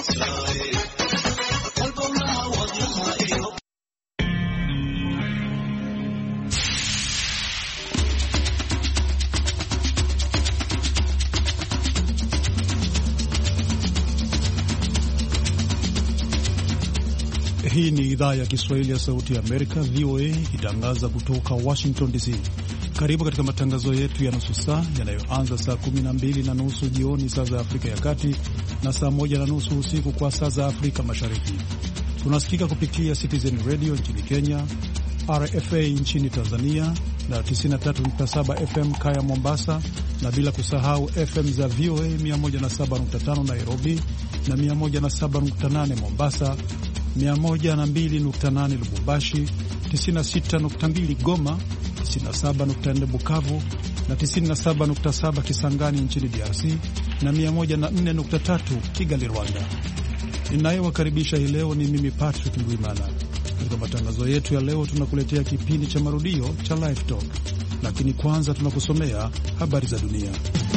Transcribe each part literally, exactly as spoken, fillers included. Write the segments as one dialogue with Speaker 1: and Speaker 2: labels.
Speaker 1: Hii ni idhaa ya Kiswahili ya Sauti ya Amerika, V O A, ikitangaza kutoka Washington D C. Karibu katika matangazo yetu ya nusu saa yanayoanza saa kumi na mbili na nusu jioni saa za Afrika ya Kati na saa moja na nusu usiku kwa saa za Afrika Mashariki. Tunasikika kupitia Citizen Radio nchini Kenya, R F A nchini Tanzania na tisini na tatu nukta saba F M Kaya Mombasa, na bila kusahau F M za V O A mia moja na saba nukta tano Nairobi na mia moja na saba nukta nane Mombasa, mia moja na mbili nukta nane Lubumbashi, tisini na sita nukta mbili Goma, tisini na saba nukta nne Bukavu na tisini na saba nukta saba Kisangani nchini D R C na mia moja na nne nukta tatu Kigali, Rwanda. Ninayewakaribisha hii leo ni mimi Patrick Ndwimana. Katika matangazo yetu ya leo tunakuletea kipindi cha marudio cha Live Talk, lakini kwanza tunakusomea habari za dunia.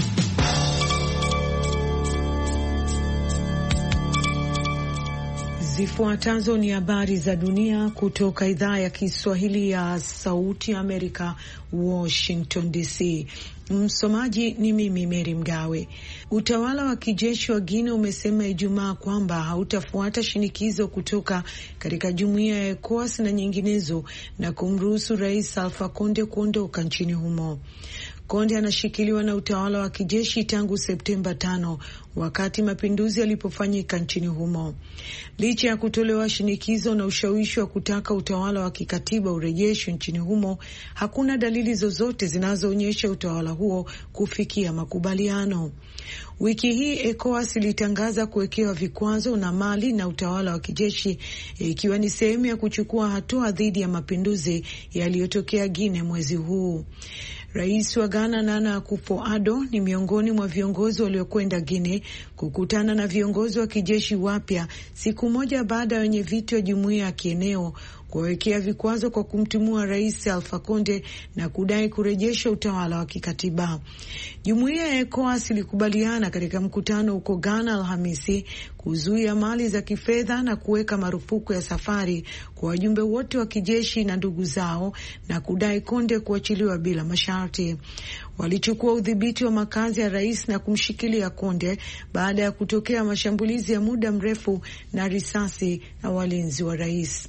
Speaker 2: Zifuatazo ni habari za dunia kutoka idhaa ya Kiswahili ya Sauti Amerika, Washington D C. Msomaji ni mimi Mary Mgawe. Utawala wa kijeshi wa Guinea umesema Ijumaa kwamba hautafuata shinikizo kutoka katika jumuiya ya ECOWAS na nyinginezo na kumruhusu Rais Alpha Conde kuondoka nchini humo. Konde anashikiliwa na utawala wa kijeshi tangu Septemba tano wakati mapinduzi yalipofanyika nchini humo. Licha ya kutolewa shinikizo na ushawishi wa kutaka utawala wa kikatiba urejeshwe nchini humo, hakuna dalili zozote zinazoonyesha utawala huo kufikia makubaliano. Wiki hii ECOWAS ilitangaza kuwekewa vikwazo na Mali na utawala wa kijeshi, ikiwa ni sehemu ya kuchukua hatua dhidi ya mapinduzi yaliyotokea Guinea mwezi huu. Rais wa Ghana Nana Akufo-Addo ni miongoni mwa viongozi waliokwenda Guinea kukutana na viongozi wa kijeshi wapya siku moja baada ya wenye viti wa jumuiya ya kieneo kuwekea vikwazo kwa kumtimua Rais Alpha Conde na kudai kurejesha utawala wa kikatiba. Jumuiya ya ECOWAS ilikubaliana katika mkutano huko Ghana Alhamisi kuzuia mali za kifedha na kuweka marufuku ya safari kwa wajumbe wote wa kijeshi na ndugu zao na kudai Conde kuachiliwa bila masharti. Walichukua udhibiti wa makazi ya rais na kumshikilia Conde baada ya kutokea mashambulizi ya muda mrefu na risasi na walinzi wa rais.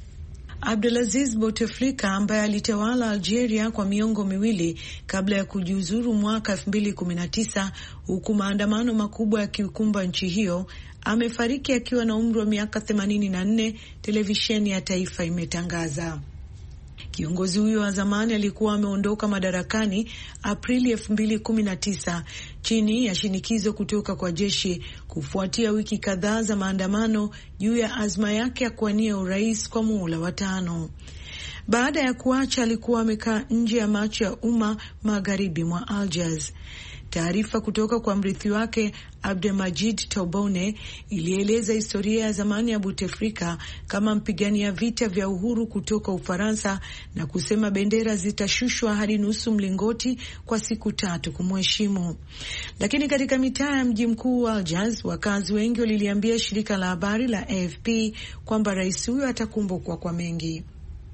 Speaker 2: Abdelaziz Bouteflika ambaye alitawala Algeria kwa miongo miwili kabla ya kujiuzuru mwaka elfu mbili kumi na tisa huku maandamano makubwa yakikumba nchi hiyo, amefariki akiwa na umri wa miaka themanini na nne, televisheni ya taifa imetangaza. Kiongozi huyo wa zamani alikuwa ameondoka madarakani Aprili elfu mbili kumi na tisa chini ya shinikizo kutoka kwa jeshi kufuatia wiki kadhaa za maandamano juu ya azma yake ya kuwania urais kwa muhula wa tano. Baada ya kuacha, alikuwa amekaa nje ya macho ya umma magharibi mwa Algiers. Taarifa kutoka kwa mrithi wake Abdelmajid Tebboune ilieleza historia ya zamani ya Bouteflika kama mpigania vita vya uhuru kutoka Ufaransa na kusema bendera zitashushwa hadi nusu mlingoti kwa siku tatu kumheshimu. Lakini katika mitaa ya mji mkuu wa Algiers, wakazi wengi waliliambia shirika la habari la A F P kwamba rais huyo atakumbukwa kwa mengi.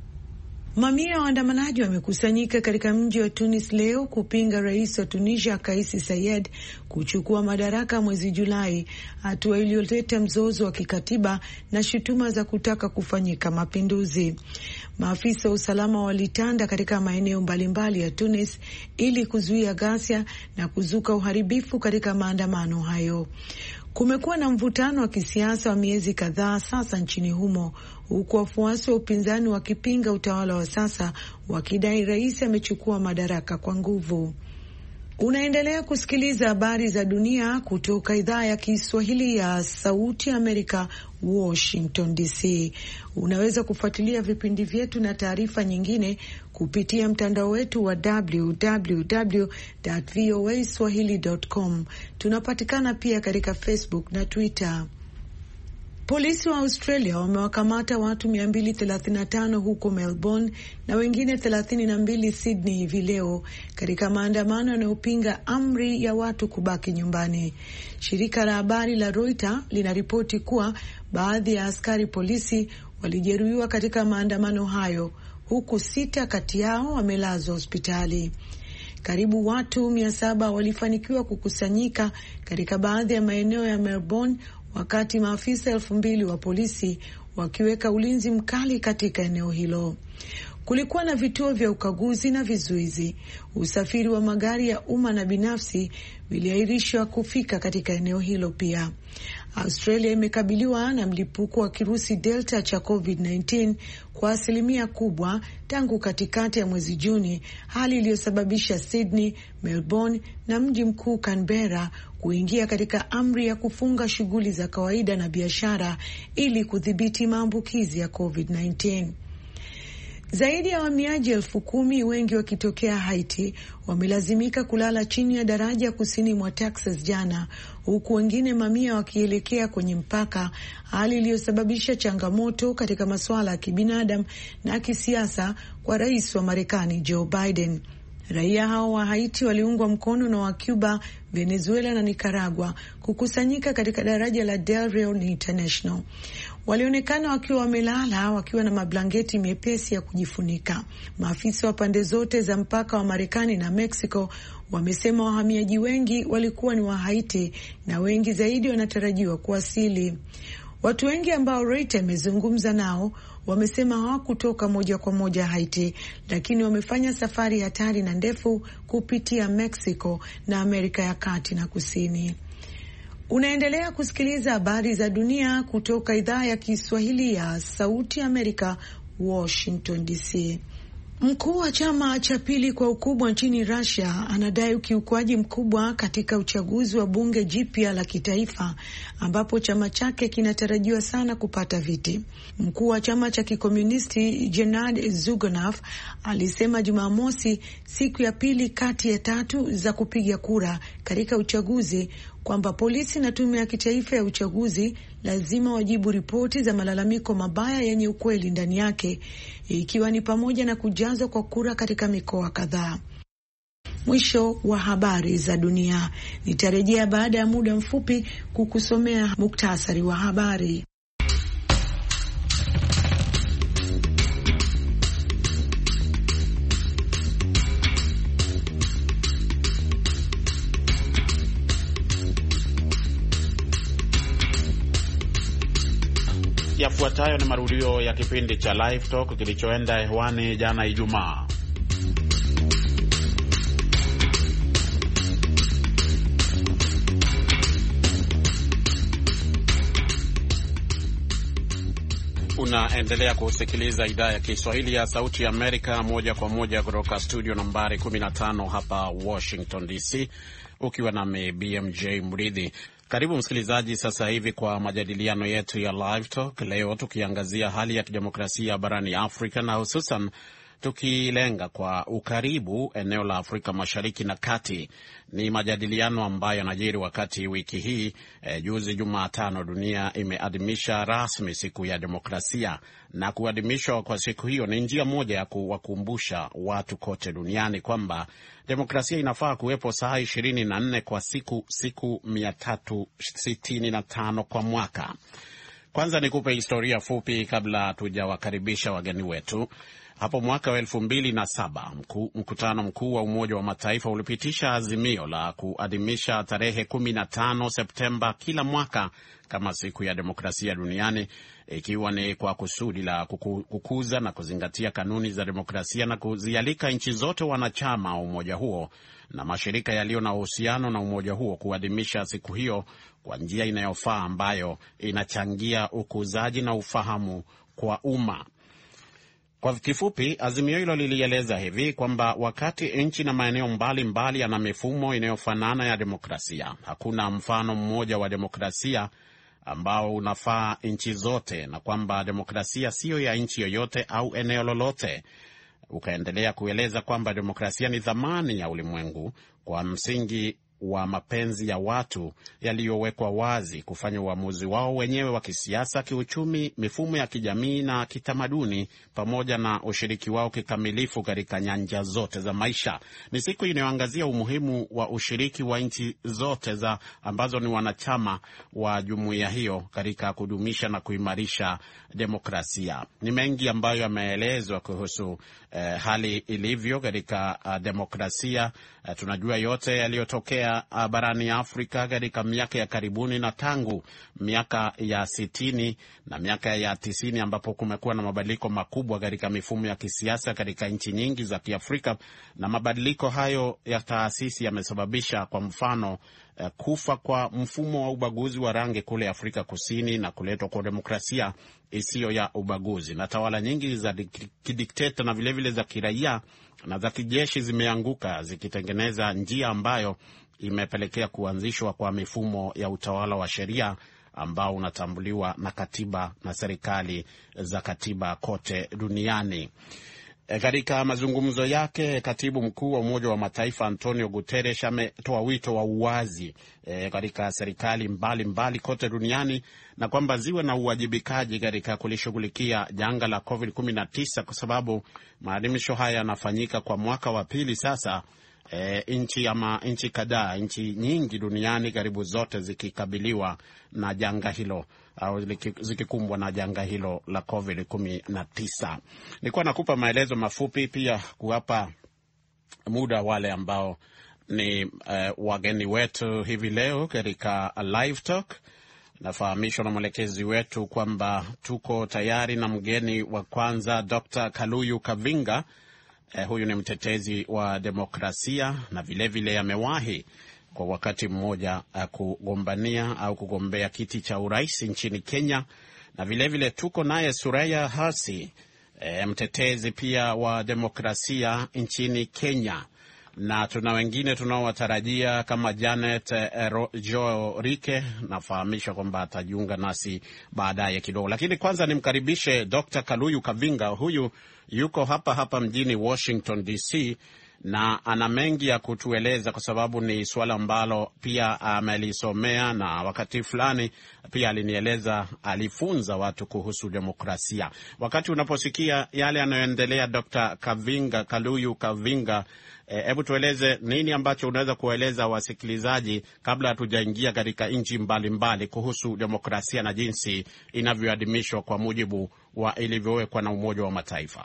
Speaker 2: Mamia ya waandamanaji wamekusanyika katika mji wa Tunis leo kupinga rais wa Tunisia Kais Saied kuchukua madaraka mwezi Julai, hatua iliyoleta mzozo wa kikatiba na shutuma za kutaka kufanyika mapinduzi. Maafisa wa usalama walitanda katika maeneo mbalimbali ya Tunis ili kuzuia ghasia na kuzuka uharibifu katika maandamano hayo. Kumekuwa na mvutano wa kisiasa wa miezi kadhaa sasa nchini humo, huku wafuasi wa upinzani wakipinga utawala wa sasa wakidai rais amechukua madaraka kwa nguvu. Unaendelea kusikiliza habari za dunia kutoka idhaa ya Kiswahili ya Sauti Amerika, Washington D C. Unaweza kufuatilia vipindi vyetu na taarifa nyingine kupitia mtandao wetu wa w w w dot v o a swahili dot com. Tunapatikana pia katika Facebook na Twitter. Polisi wa Australia wamewakamata watu mia mbili thelathini na tano huko Melbourne na wengine thelathini na mbili Sydney hivi leo katika maandamano yanayopinga amri ya watu kubaki nyumbani. Shirika la habari la Reuters linaripoti kuwa baadhi ya askari polisi walijeruhiwa katika maandamano hayo, huku sita kati yao wamelazwa hospitali. Karibu watu mia saba walifanikiwa kukusanyika katika baadhi ya maeneo ya Melbourne, wakati maafisa elfu mbili wa polisi wakiweka ulinzi mkali katika eneo hilo. Kulikuwa na vituo vya ukaguzi na vizuizi. Usafiri wa magari ya umma na binafsi viliahirishwa kufika katika eneo hilo pia. Australia imekabiliwa na mlipuko wa kirusi Delta cha covid kumi na tisa kwa asilimia kubwa tangu katikati ya mwezi Juni, hali iliyosababisha Sydney, Melbourne na mji mkuu Canberra kuingia katika amri ya kufunga shughuli za kawaida na biashara ili kudhibiti maambukizi ya covid kumi na tisa. Zaidi ya wahamiaji elfu kumi, wengi wakitokea Haiti, wamelazimika kulala chini ya daraja kusini mwa Texas jana, huku wengine mamia wakielekea kwenye mpaka, hali iliyosababisha changamoto katika masuala ya kibinadamu na kisiasa kwa rais wa Marekani Joe Biden. Raia hao wa Haiti waliungwa mkono na wa Cuba, Venezuela na Nicaragua kukusanyika katika daraja la Del Rio International. Walionekana wakiwa wamelala wakiwa na mablanketi mepesi ya kujifunika. Maafisa wa pande zote za mpaka wa Marekani na Mexico wamesema wahamiaji wengi walikuwa ni wa Haiti na wengi zaidi wanatarajiwa kuwasili. Watu wengi ambao Reuters amezungumza nao wamesema hawakutoka moja kwa moja Haiti, lakini wamefanya safari hatari na ndefu kupitia Mexico na Amerika ya Kati na Kusini. Unaendelea kusikiliza habari za dunia kutoka idhaa ya Kiswahili ya Sauti Amerika, Washington D C. Mkuu wa chama cha pili kwa ukubwa nchini Russia anadai ukiukwaji mkubwa katika uchaguzi wa bunge jipya la kitaifa ambapo chama chake kinatarajiwa sana kupata viti. Mkuu wa chama cha kikomunisti Gennady Zyuganov alisema Jumamosi, siku ya pili kati ya tatu za kupiga kura katika uchaguzi, kwamba polisi na tume ya kitaifa ya uchaguzi lazima wajibu ripoti za malalamiko mabaya yenye ukweli ndani yake, ikiwa ni pamoja na kujazwa kwa kura katika mikoa kadhaa. Mwisho wa habari za dunia. Nitarejea baada ya muda mfupi kukusomea muktasari wa habari.
Speaker 3: Yafuatayo ni marudio ya kipindi cha Live Talk kilichoenda hewani jana Ijumaa. Unaendelea kusikiliza idhaa ya Kiswahili ya Sauti ya Amerika moja kwa moja kutoka studio nambari kumi na tano hapa Washington D C, ukiwa nami B M J Mridhi. Karibu msikilizaji sasa hivi kwa majadiliano yetu ya Live Talk, leo tukiangazia hali ya kidemokrasia barani Afrika na hususan tukilenga kwa ukaribu eneo la Afrika Mashariki na Kati. Ni majadiliano ambayo yanajiri wakati wiki hii e, juzi Jumatano dunia imeadhimisha rasmi siku ya demokrasia, na kuadhimishwa kwa siku hiyo ni njia moja ya kuwakumbusha watu kote duniani kwamba demokrasia inafaa kuwepo saa ishirini na nne kwa siku, siku mia tatu sitini na tano kwa mwaka. Kwanza nikupe historia fupi kabla tujawakaribisha wageni wetu. Hapo mwaka wa elfu mbili na saba mku, mkutano mkuu wa Umoja wa Mataifa ulipitisha azimio la kuadhimisha tarehe kumi na tano Septemba kila mwaka kama siku ya demokrasia duniani, ikiwa ni kwa kusudi la kuku, kukuza na kuzingatia kanuni za demokrasia na kuzialika nchi zote wanachama wa umoja huo na mashirika yaliyo na uhusiano na umoja huo kuadhimisha siku hiyo kwa njia inayofaa ambayo inachangia ukuzaji na ufahamu kwa umma. Kwa kifupi, azimio hilo lilieleza hivi kwamba wakati nchi na maeneo mbalimbali yana mifumo inayofanana ya demokrasia, hakuna mfano mmoja wa demokrasia ambao unafaa nchi zote, na kwamba demokrasia siyo ya nchi yoyote au eneo lolote. Ukaendelea kueleza kwamba demokrasia ni dhamani ya ulimwengu kwa msingi wa mapenzi ya watu yaliyowekwa wazi kufanya uamuzi wao wenyewe wa kisiasa, kiuchumi, mifumo ya kijamii na kitamaduni, pamoja na ushiriki wao kikamilifu katika nyanja zote za maisha. Ni siku inayoangazia umuhimu wa ushiriki wa nchi zote za ambazo ni wanachama wa jumuiya hiyo katika kudumisha na kuimarisha demokrasia. Ni mengi ambayo yameelezwa kuhusu eh, hali ilivyo katika uh, demokrasia. Uh, tunajua yote yaliyotokea uh, barani Afrika katika miaka ya karibuni, na tangu miaka ya sitini na miaka ya tisini ambapo kumekuwa na mabadiliko makubwa katika mifumo ya kisiasa katika nchi nyingi za Kiafrika, na mabadiliko hayo ya taasisi yamesababisha kwa mfano uh, kufa kwa mfumo wa ubaguzi wa rangi kule Afrika Kusini na kuletwa kwa demokrasia isiyo ya ubaguzi, na tawala nyingi za kidikteta na vile vile za kiraia na za kijeshi zimeanguka, zikitengeneza njia ambayo imepelekea kuanzishwa kwa mifumo ya utawala wa sheria ambao unatambuliwa na katiba na serikali za katiba kote duniani. E, katika mazungumzo yake, katibu mkuu wa Umoja wa Mataifa Antonio Guterres ametoa wito wa uwazi e, katika serikali mbalimbali mbali kote duniani, na kwamba ziwe na uwajibikaji katika kulishughulikia janga la covid kumi na tisa, kwa sababu maadhimisho haya yanafanyika kwa mwaka wa pili sasa. E, nchi ama nchi kadhaa, nchi nyingi duniani karibu zote zikikabiliwa na janga hilo au zikikumbwa na janga hilo la covid kumi na tisa. Nilikuwa nakupa maelezo mafupi pia kuwapa muda wale ambao ni uh, wageni wetu hivi leo katika Live Talk. Nafahamishwa na mwelekezi wetu kwamba tuko tayari na mgeni wa kwanza, Doctor Kaluyu Kavinga. Eh, huyu ni mtetezi wa demokrasia na vile vile amewahi kwa wakati mmoja uh, kugombania au kugombea kiti cha urais nchini Kenya. Na vile vile tuko naye Suraya Hasi, eh, mtetezi pia wa demokrasia nchini Kenya. Na tuna wengine tunaowatarajia kama Janet eh, Jo Rike. Nafahamishwa kwamba atajiunga nasi baadaye kidogo, lakini kwanza nimkaribishe Doctor Kaluyu Kavinga. Huyu yuko hapa hapa mjini Washington D C na ana mengi ya kutueleza, kwa sababu ni swala ambalo pia amelisomea na wakati fulani pia alinieleza alifunza watu kuhusu demokrasia. Wakati unaposikia yale yanayoendelea, Doctor Kavinga, Kaluyu Kavinga, hebu e, tueleze nini ambacho unaweza kueleza wasikilizaji kabla hatujaingia katika nchi mbalimbali kuhusu demokrasia na jinsi inavyoadhimishwa kwa mujibu wa ilivyowekwa na Umoja wa Mataifa.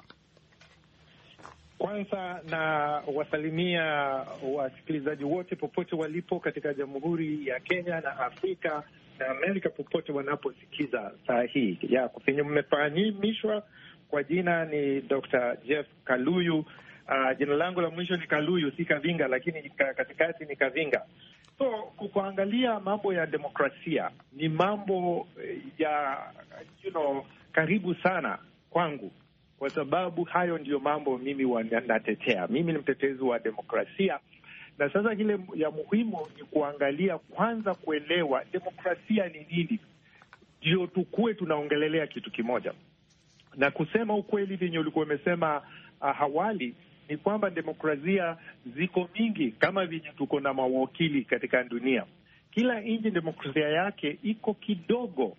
Speaker 4: Kwanza na wasalimia wasikilizaji wote popote walipo katika Jamhuri ya Kenya na Afrika na Amerika popote wanaposikiza saa hii. Ya kufinyo mmefahamishwa kwa jina ni Doctor Jeff Kaluyu. Uh, jina langu la mwisho ni Kaluyu, si Kavinga, lakini katikati ni Kavinga. So kuangalia mambo ya demokrasia ni mambo ya you know karibu sana kwangu, kwa sababu hayo ndiyo mambo mimi wanatetea. Mimi ni mtetezi wa demokrasia, na sasa kile ya muhimu ni kuangalia kwanza, kuelewa demokrasia ni nini, ndio tukue tunaongelelea kitu kimoja. Na kusema ukweli venye ulikuwa umesema uh, hawali ni kwamba demokrasia ziko mingi, kama venye tuko na mawakili katika dunia. Kila nchi demokrasia yake iko kidogo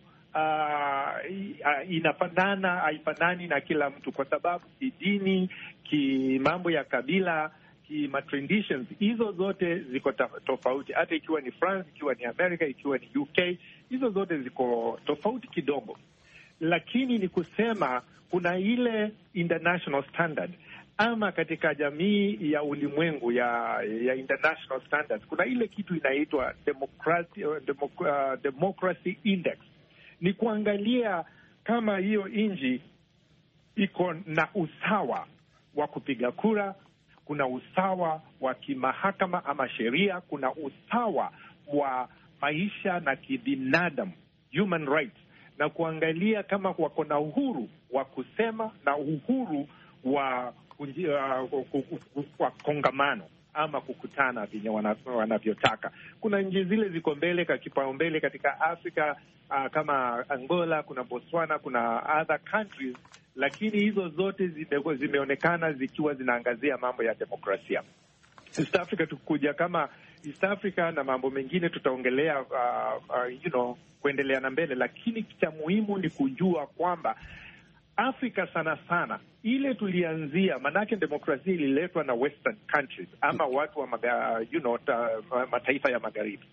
Speaker 4: Uh, inafanana haifanani na kila mtu, kwa sababu kidini, ki mambo ya kabila, ki traditions, hizo zote ziko tofauti. Hata ikiwa ni France, ikiwa ni America, ikiwa ni U K, hizo zote ziko tofauti kidogo. Lakini ni kusema kuna ile international standard, ama katika jamii ya ulimwengu ya ya international standards kuna ile kitu inaitwa democracy, uh, democ uh, democracy index. Ni kuangalia kama hiyo nchi iko na usawa wa kupiga kura, kuna usawa wa kimahakama ama sheria, kuna usawa wa maisha na kibinadamu, human rights, na kuangalia kama wako na uhuru wa kusema na uhuru wa wa kongamano ama kukutana venye wanavyotaka. Kuna nchi zile ziko mbele kwa kipaumbele katika Afrika, uh, kama Angola, kuna Botswana, kuna other countries, lakini hizo zote zime, zimeonekana zikiwa zinaangazia mambo ya demokrasia. East Africa tukuja kama East Africa na mambo mengine tutaongelea, uh, uh, you know, kuendelea na mbele, lakini cha muhimu ni kujua kwamba Afrika sana sana ile tulianzia, manake demokrasia ililetwa na western countries ama watu wa maga, you know, ta, mataifa ya magharibi.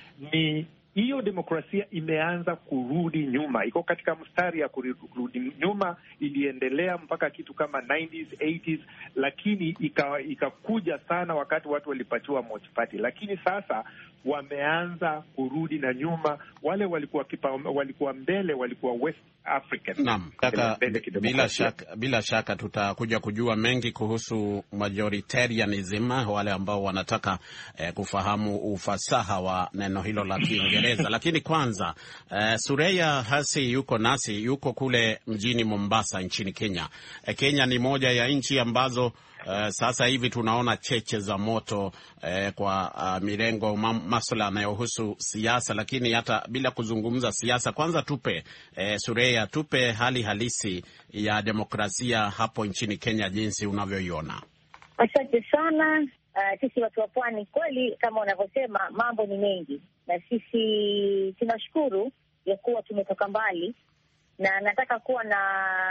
Speaker 4: Ni hiyo demokrasia imeanza kurudi nyuma, iko katika mstari ya kurudi nyuma, iliendelea mpaka kitu kama nineties, eighties, lakini ikakuja ika sana wakati watu walipatiwa multi-party, lakini sasa wameanza kurudi na nyuma. Wale walikuwa kipa, walikuwa mbele walikuwa West African.
Speaker 3: Naam, kaka, bila shaka bila shaka tutakuja kujua mengi kuhusu majoritarianism, wale ambao wanataka eh, kufahamu ufasaha wa neno hilo la Kiingereza. Lakini kwanza eh, Sureya Hasi yuko nasi, yuko kule mjini Mombasa nchini Kenya. Eh, Kenya ni moja ya nchi ambazo Uh, sasa hivi tunaona cheche za moto uh, kwa uh, mirengo masuala yanayohusu siasa, lakini hata bila kuzungumza siasa, kwanza tupe uh, Sureya, tupe hali halisi ya demokrasia hapo nchini Kenya jinsi unavyoiona.
Speaker 5: Asante sana. Uh, sisi watu wa pwani, kweli kama unavyosema, mambo ni mengi, na sisi tunashukuru ya kuwa tumetoka mbali, na nataka kuwa na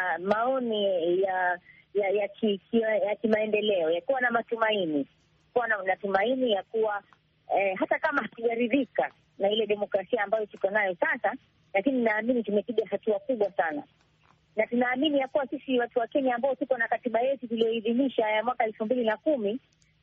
Speaker 5: maoni ya ya ya ki, ki, ya kimaendeleo, ya kuwa na matumaini, kuwa na matumaini ya kuwa eh, hata kama hatujaridhika na ile demokrasia ambayo tuko nayo sasa, lakini naamini tumepiga hatua kubwa sana, na tunaamini ya kuwa sisi watu wa Kenya ambao tuko na katiba yetu tulioidhinisha ya mwaka elfu mbili na kumi,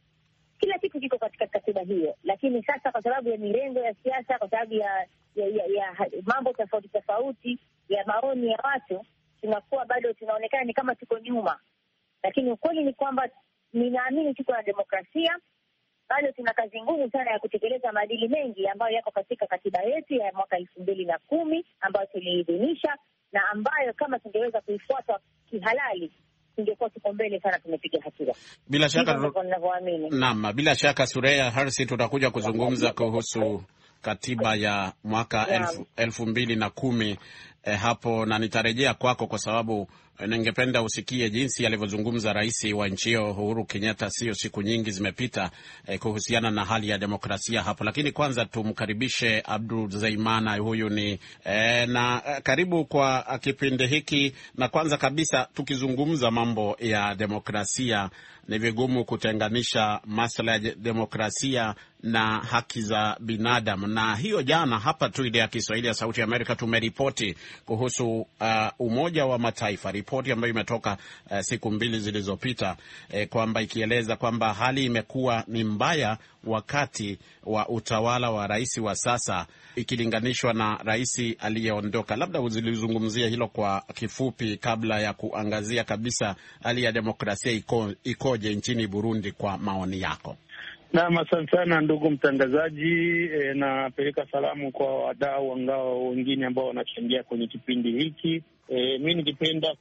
Speaker 5: kila kitu kiko katika katiba hiyo, lakini sasa kwa sababu ya mirengo ya siasa, kwa sababu ya, ya, ya, ya mambo tofauti tofauti ya maoni ya watu, tunakuwa bado tunaonekana ni kama tuko nyuma. Lakini ukweli ni kwamba ninaamini tuko na demokrasia, bado tuna kazi ngumu sana ya kutekeleza maadili mengi ambayo yako katika katiba yetu ya mwaka elfu mbili na kumi ambayo tuliidhinisha, na ambayo kama tungeweza kuifuata kihalali tungekuwa tuko mbele sana, tumepiga hatua.
Speaker 3: Bila shaka naam, bila shaka Sureya Harsi, tutakuja kuzungumza kuhusu katiba ya mwaka elfu, elfu mbili na kumi eh, hapo, na nitarejea kwako kwa sababu eh, ningependa usikie jinsi alivyozungumza rais wa nchi hiyo Uhuru Kenyatta sio siku nyingi zimepita eh, kuhusiana na hali ya demokrasia hapo. Lakini kwanza tumkaribishe Abdul Zaimana, huyu ni eh, na eh, karibu kwa kipindi hiki. Na kwanza kabisa tukizungumza mambo ya demokrasia, ni vigumu kutenganisha masuala ya demokrasia na haki za binadamu. Na hiyo jana hapa tu idhaa ya Kiswahili ya Sauti ya Amerika tumeripoti kuhusu uh, Umoja wa Mataifa, ripoti ambayo imetoka uh, siku mbili zilizopita, eh, kwamba ikieleza kwamba hali imekuwa ni mbaya wakati wa utawala wa rais wa sasa ikilinganishwa na rais aliyeondoka. Labda uzilizungumzia hilo kwa kifupi kabla ya kuangazia kabisa hali ya demokrasia iko, ikoje nchini Burundi kwa maoni yako.
Speaker 6: Naam, asante sana ndugu mtangazaji. E, napeleka salamu kwa wadau wangao wengine ambao wanachangia kwenye kipindi hiki. E, mimi ningependa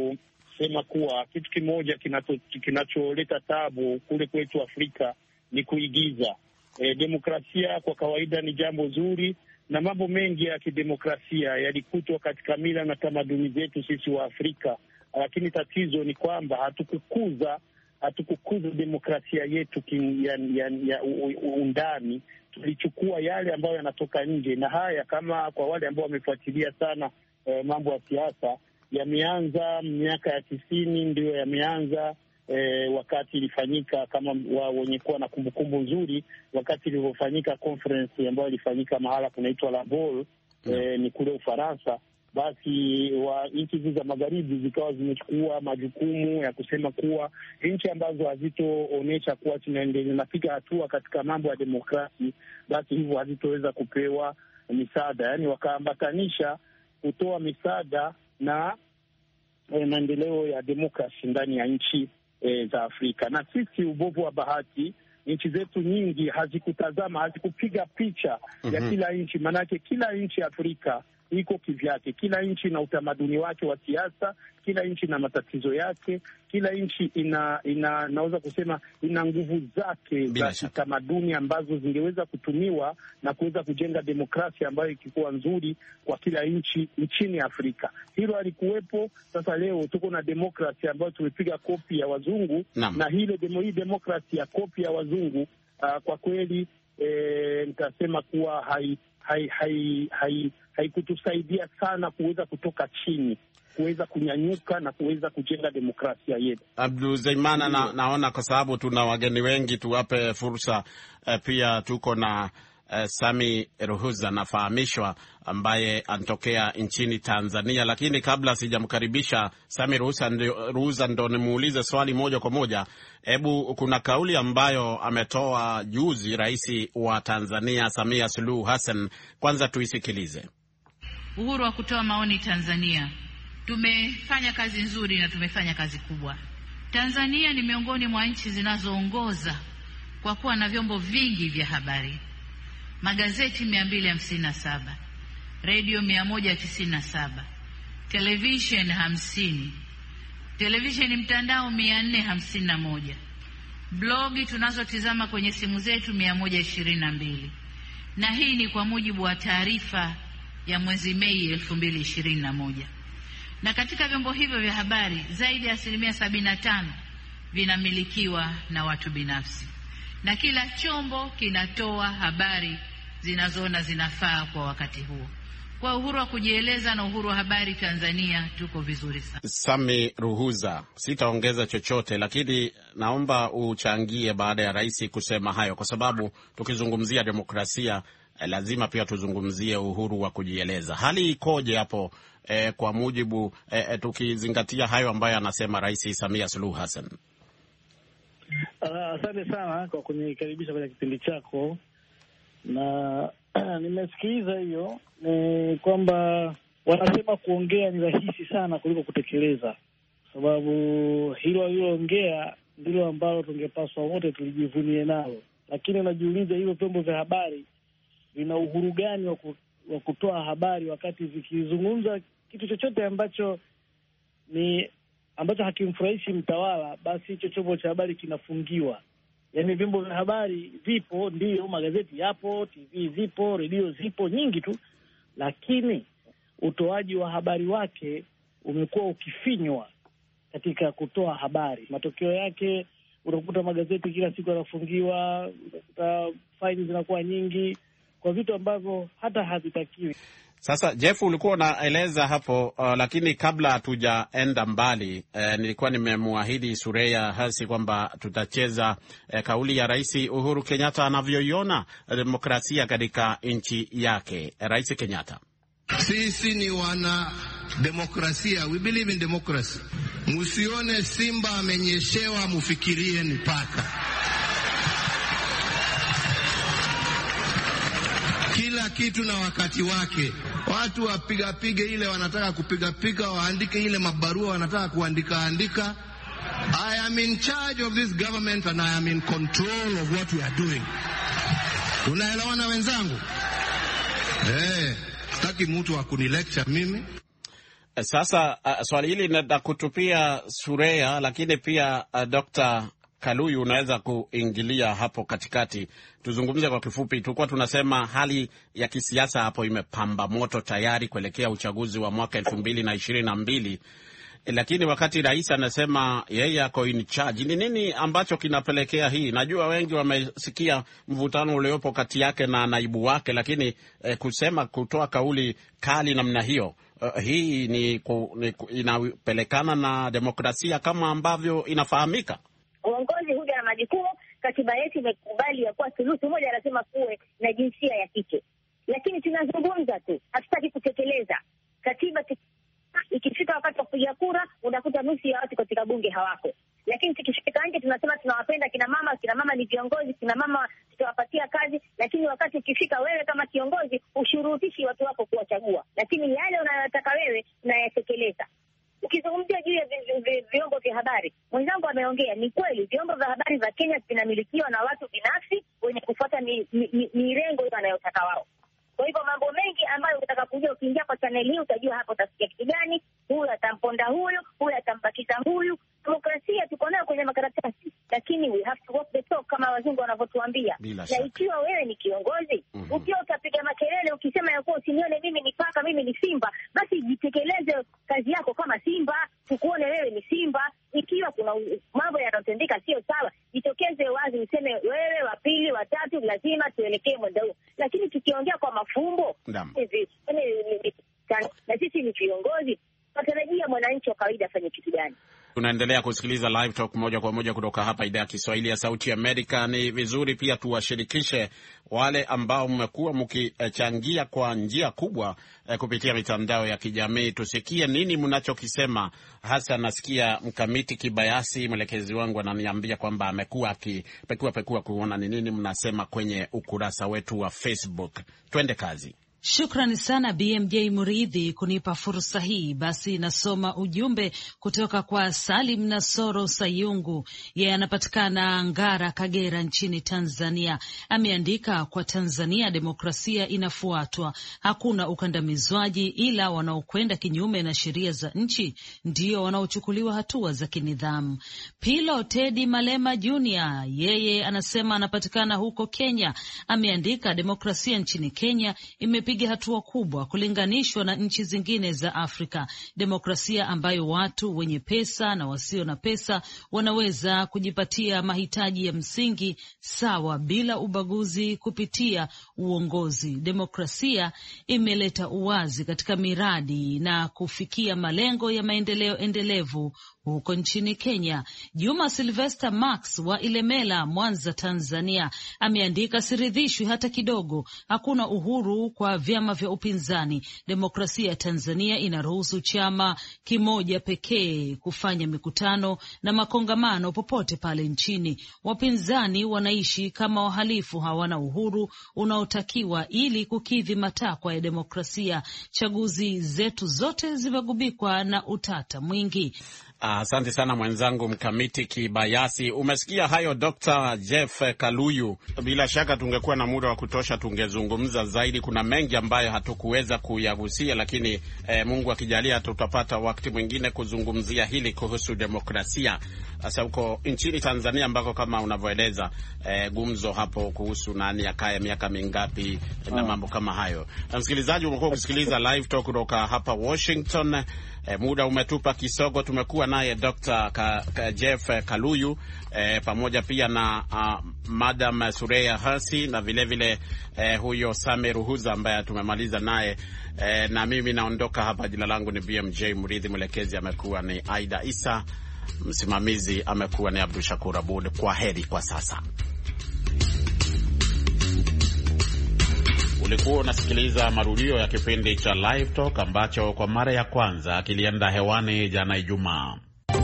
Speaker 6: kusema kuwa kitu kimoja kinacholeta tabu kule kwetu Afrika ni kuigiza. E, demokrasia kwa kawaida ni jambo zuri, na mambo mengi ya kidemokrasia yalikutwa katika mila na tamaduni zetu sisi wa Afrika, lakini tatizo ni kwamba hatukukuza hatukukuza demokrasia yetu ya, ya, ya undani. Tulichukua yale ambayo yanatoka nje, na haya kama kwa wale ambao wamefuatilia sana eh, mambo ya siasa, yameanza miaka ya tisini, ndio yameanza eh, wakati ilifanyika kama wa, wenye kuwa na kumbukumbu nzuri, wakati ilivyofanyika conference ambayo ilifanyika mahala kunaitwa La Baule, eh, ni kule Ufaransa. Basi wa nchi hizi za magharibi zikawa zimechukua majukumu ya kusema kuwa nchi ambazo hazitoonyesha kuwa zinapiga hatua katika mambo ya demokrasi, basi hivyo hazitoweza kupewa misaada. Yaani wakaambatanisha kutoa misaada na eh, maendeleo ya demokrasi ndani ya nchi eh, za Afrika. Na sisi ubovu wa bahati, nchi zetu nyingi hazikutazama, hazikupiga picha mm-hmm. ya kila nchi, manake kila nchi ya Afrika iko kivyake. Kila nchi na utamaduni wake wa siasa, kila nchi na matatizo yake, kila nchi ina ina naweza kusema ina nguvu zake za kitamaduni ambazo zingeweza kutumiwa na kuweza kujenga demokrasia ambayo ikikuwa nzuri kwa kila nchi nchini Afrika. Hilo halikuwepo. Sasa leo tuko na demokrasia ambayo tumepiga kopi ya wazungu, Nam. na hile demo hii demokrasia ya kopi ya wazungu uh, kwa kweli e, nitasema kuwa hai hai hai hai haikutusaidia sana kuweza kutoka chini, kuweza kunyanyuka na kuweza kujenga demokrasia yetu.
Speaker 3: Abdulzeimana, na, naona kwa sababu tuna wageni wengi tuwape fursa. Uh, pia tuko na uh, Sami Ruhuza nafahamishwa, ambaye anatokea nchini Tanzania, lakini kabla sijamkaribisha Sami Ruhuza ndo, Ruhuza ndo nimuulize swali moja kwa moja. Hebu, kuna kauli ambayo ametoa juzi Rais wa Tanzania Samia Suluhu Hassan, kwanza tuisikilize.
Speaker 7: Uhuru wa kutoa maoni Tanzania. Tumefanya kazi nzuri na tumefanya kazi kubwa. Tanzania ni miongoni mwa nchi zinazoongoza kwa kuwa na vyombo vingi vya habari. Magazeti mia mbili hamsini na saba, radio mia moja tisini na saba, television hamsini, television mtandao mia nne hamsini na moja, blogi tunazotizama kwenye simu zetu mia moja ishirini na mbili. Na hii ni kwa mujibu wa taarifa ya mwezi Mei elfu mbili ishirini na moja. Na katika vyombo hivyo vya habari zaidi ya asilimia sabini na tano vinamilikiwa na watu binafsi, na kila chombo kinatoa habari zinazoona zinafaa kwa wakati huo. Kwa uhuru wa kujieleza na uhuru wa habari Tanzania tuko vizuri sana.
Speaker 3: Sami Ruhuza, sitaongeza chochote, lakini naomba uchangie baada ya rais kusema hayo, kwa sababu tukizungumzia demokrasia eh, lazima pia tuzungumzie uhuru wa kujieleza. Hali ikoje hapo eh, kwa mujibu eh, tukizingatia hayo ambayo anasema Rais Samia Suluhu Hassan?
Speaker 8: Asante uh, sana kwa kunikaribisha kwenye kipindi chako, na nimesikiliza hiyo. Ni kwamba wanasema kuongea ni rahisi sana kuliko kutekeleza, sababu hilo waliloongea ndilo ambalo tungepaswa wote tulijivunie nalo. Lakini unajiuliza, hilo vyombo vya habari vina uhuru gani wa kutoa habari wakati vikizungumza kitu chochote ambacho ni ambacho hakimfurahishi mtawala, basi hicho chombo cha habari kinafungiwa. Yaani vyombo vya habari vipo, ndio, magazeti yapo, T V zipo, redio zipo nyingi tu, lakini utoaji wa habari wake umekuwa ukifinywa katika kutoa habari. Matokeo yake unakuta magazeti kila siku yanafungiwa, unakuta faini zinakuwa nyingi kwa vitu ambavyo hata havitakiwi.
Speaker 3: Sasa Jeff, ulikuwa unaeleza hapo uh, lakini kabla hatujaenda mbali uh, nilikuwa nimemwahidi Sureya Hasi kwamba tutacheza uh, kauli ya Rais Uhuru Kenyatta anavyoiona demokrasia katika nchi yake. Rais Kenyatta:
Speaker 9: sisi ni wana demokrasia, we believe in democracy. Musione simba amenyeshewa mufikirie ni paka. Kila kitu na wakati wake. Watu wapiga pige ile wanataka kupiga piga, waandike ile mabarua wanataka kuandika andika. I am in charge of this government and I am in control of what we are doing. Unaelewana wenzangu? Eh, sitaki mtu akunilecture mimi.
Speaker 3: Sasa uh, swali hili nataka kutupia Sureya, lakini pia uh, Doctor Kaluyu unaweza kuingilia hapo katikati. Tuzungumze kwa kifupi. Tulikuwa tunasema hali ya kisiasa hapo imepamba moto tayari kuelekea uchaguzi wa mwaka elfu mbili na ishirini na mbili. Lakini wakati rais anasema yeye ako in charge, ni nini ambacho kinapelekea hii? Najua wengi wamesikia mvutano uliopo kati yake na naibu wake, lakini eh, kusema kutoa kauli kali namna hiyo, uh, hii ni, ku, ni inapelekana na demokrasia kama ambavyo inafahamika.
Speaker 5: Uongozi huja na majukumu. Katiba yetu imekubali ya kuwa thuluthi moja anasema kuwe na jinsia ya kike, lakini tunazungumza tu, hatutaki kutekeleza katiba. Ikifika wakati wa kupiga kura unakuta nusu ya watu katika bunge hawako, lakini tukifika nje tunasema tunawapenda kina mama, kina mama ni viongozi, kina mama tutawapatia kazi, lakini wakati ukifika wewe kama kiongozi ushurutishi watu wako kuwachagua, lakini yale unayotaka wewe unayatekeleza. Ukizungumzia juu ya vyombo vya habari, mwenzangu ameongea, ni kweli vyombo vya habari vya Kenya vinamilikiwa na watu binafsi wenye kufuata mirengo hiyo wanayotaka wao. Kwa hivyo mambo mengi ambayo unataka kujua, ukiingia kwa channel hii utajua hapo utasikia kitu gani, huyu atamponda huyu, huyu atambakiza huyu. Demokrasia tuko nayo kwenye makaratasi, lakini we have to walk the talk kama wazungu wanavyotuambia. Na ikiwa wewe ni kiongozi, mm-hmm. ukiwa utapiga makelele ukisema ya kuwa usinione mimi ni paka, mimi ni simba, basi jitekeleze kazi yako kama simba, tukuone wewe ni simba. Ikiwa kuna mambo yanayotendeka sio sawa, jitokeze wazi useme wewe, wa pili, wa tatu, lazima tuelekee viongozi, tunatarajia mwananchi wa kawaida afanye kitu gani?
Speaker 3: Tunaendelea kusikiliza Live Talk moja kwa moja kutoka hapa idhaa ya Kiswahili ya Sauti Amerika. Ni vizuri pia tuwashirikishe wale ambao mmekuwa mkichangia kwa njia kubwa eh, kupitia mitandao ya kijamii. Tusikie nini mnachokisema. Hasa nasikia Mkamiti Kibayasi, mwelekezi wangu, ananiambia kwamba amekuwa akipekua pekua kuona ni nini mnasema kwenye ukurasa wetu wa Facebook. Twende kazi.
Speaker 10: Shukrani sana B M J Muridhi kunipa fursa hii. Basi nasoma ujumbe kutoka kwa Salim Nasoro Sayungu, yeye anapatikana Ngara, Kagera nchini Tanzania. Ameandika, kwa Tanzania demokrasia inafuatwa, hakuna ukandamizwaji, ila wanaokwenda kinyume na sheria za nchi ndio wanaochukuliwa hatua za kinidhamu. Pilo Teddy Malema Junior, yeye anasema anapatikana huko Kenya. Ameandika, demokrasia nchini Kenya ime piga hatua kubwa kulinganishwa na nchi zingine za Afrika. Demokrasia ambayo watu wenye pesa na wasio na pesa wanaweza kujipatia mahitaji ya msingi sawa bila ubaguzi kupitia uongozi. Demokrasia imeleta uwazi katika miradi na kufikia malengo ya maendeleo endelevu huko nchini Kenya. Juma Sylvester Max wa Ilemela, Mwanza, Tanzania, ameandika, siridhishwi hata kidogo. Hakuna uhuru kwa vyama vya upinzani. Demokrasia ya Tanzania inaruhusu chama kimoja pekee kufanya mikutano na makongamano popote pale nchini. Wapinzani wanaishi kama wahalifu, hawana uhuru unaotakiwa ili kukidhi matakwa ya demokrasia. Chaguzi zetu zote zimegubikwa na utata mwingi.
Speaker 3: Asante uh, sana mwenzangu Mkamiti Kibayasi. Umesikia hayo Doctor Jeff Kaluyu. Bila shaka tungekuwa na muda wa kutosha tungezungumza zaidi. Kuna mengi ambayo hatukuweza kuyagusia, lakini eh, Mungu akijalia tutapata wakati mwingine kuzungumzia hili kuhusu demokrasia. Sasa huko nchini Tanzania ambako kama unavyoeleza eh, gumzo hapo kuhusu nani akae miaka mingapi oh, na mambo kama hayo. Na msikilizaji, umekuwa kusikiliza Live Talk kutoka hapa Washington. E, muda umetupa kisogo. Tumekuwa naye Doctor Ka, Ka, Jeff Kaluyu e, pamoja pia na uh, Madam Sureya Hasi na vile vile e, huyo Same Ruhuza ambaye tumemaliza naye e, na mimi naondoka hapa. Jina langu ni B M J Muridhi, mwelekezi amekuwa ni Aida Isa, msimamizi amekuwa ni Abdul Shakur Abud. Kwa heri kwa sasa. Ulikuwa unasikiliza marudio ya kipindi cha Live Talk ambacho kwa mara ya kwanza kilienda hewani jana Ijumaa.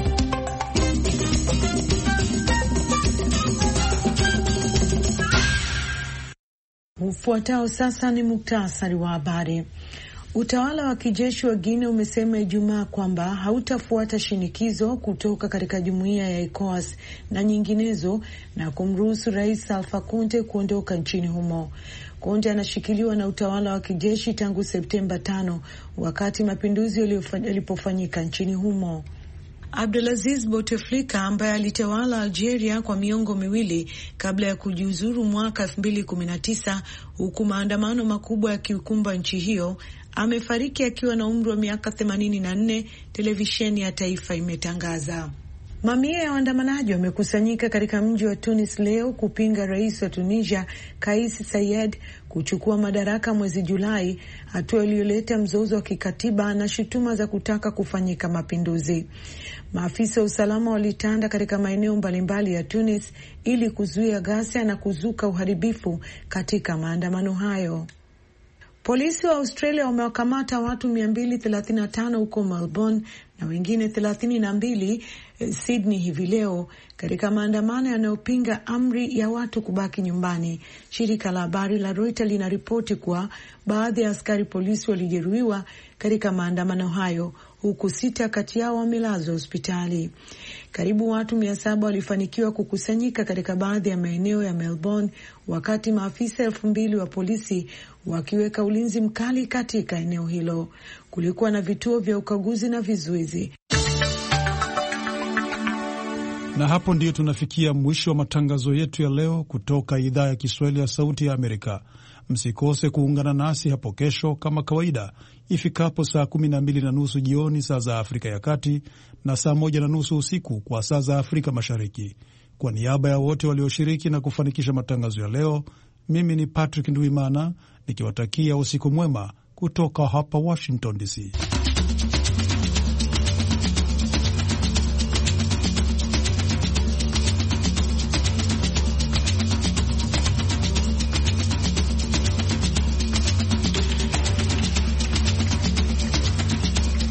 Speaker 2: Ufuatao sasa ni muktasari wa habari. Utawala wa kijeshi wa Guinea umesema Ijumaa kwamba hautafuata shinikizo kutoka katika jumuiya ya ECOWAS na nyinginezo na kumruhusu Rais Alpha Conde kuondoka nchini humo. Conde anashikiliwa na utawala wa kijeshi tangu Septemba tano wakati mapinduzi yalipofanyika nchini humo. Abdelaziz Bouteflika ambaye alitawala Algeria kwa miongo miwili kabla ya kujiuzuru mwaka elfu mbili kumi na tisa huku maandamano makubwa yakikumba nchi hiyo, amefariki akiwa na umri wa miaka themanini na nne, televisheni ya taifa imetangaza. Mamia ya waandamanaji wamekusanyika katika mji wa Tunis leo kupinga rais wa Tunisia Kais Saied kuchukua madaraka mwezi Julai, hatua iliyoleta mzozo wa kikatiba na shutuma za kutaka kufanyika mapinduzi. Maafisa wa usalama walitanda katika maeneo mbalimbali ya Tunis ili kuzuia ghasia na kuzuka uharibifu katika maandamano hayo. Polisi wa Australia wamewakamata watu mia mbili thelathini na tano huko Melbourne na wengine thelathini na mbili Sydney hivi leo katika maandamano yanayopinga amri ya watu kubaki nyumbani. Shirika la habari la Reuters linaripoti kuwa baadhi ya askari polisi walijeruhiwa katika maandamano hayo, huku sita kati yao wamelazwa hospitali. Karibu watu mia saba walifanikiwa kukusanyika katika baadhi ya maeneo ya Melbourne, wakati maafisa elfu mbili wa polisi wakiweka ulinzi mkali katika eneo hilo. Kulikuwa na vituo vya ukaguzi na vizuizi.
Speaker 1: Na hapo ndiyo tunafikia mwisho wa matangazo yetu ya leo kutoka idhaa ya Kiswahili ya Sauti ya Amerika. Msikose kuungana nasi hapo kesho kama kawaida ifikapo saa kumi na mbili na nusu jioni saa za Afrika ya Kati na saa moja na nusu usiku kwa saa za Afrika Mashariki. Kwa niaba ya wote walioshiriki na kufanikisha matangazo ya leo, mimi ni Patrick Ndwimana nikiwatakia usiku mwema kutoka hapa Washington D C.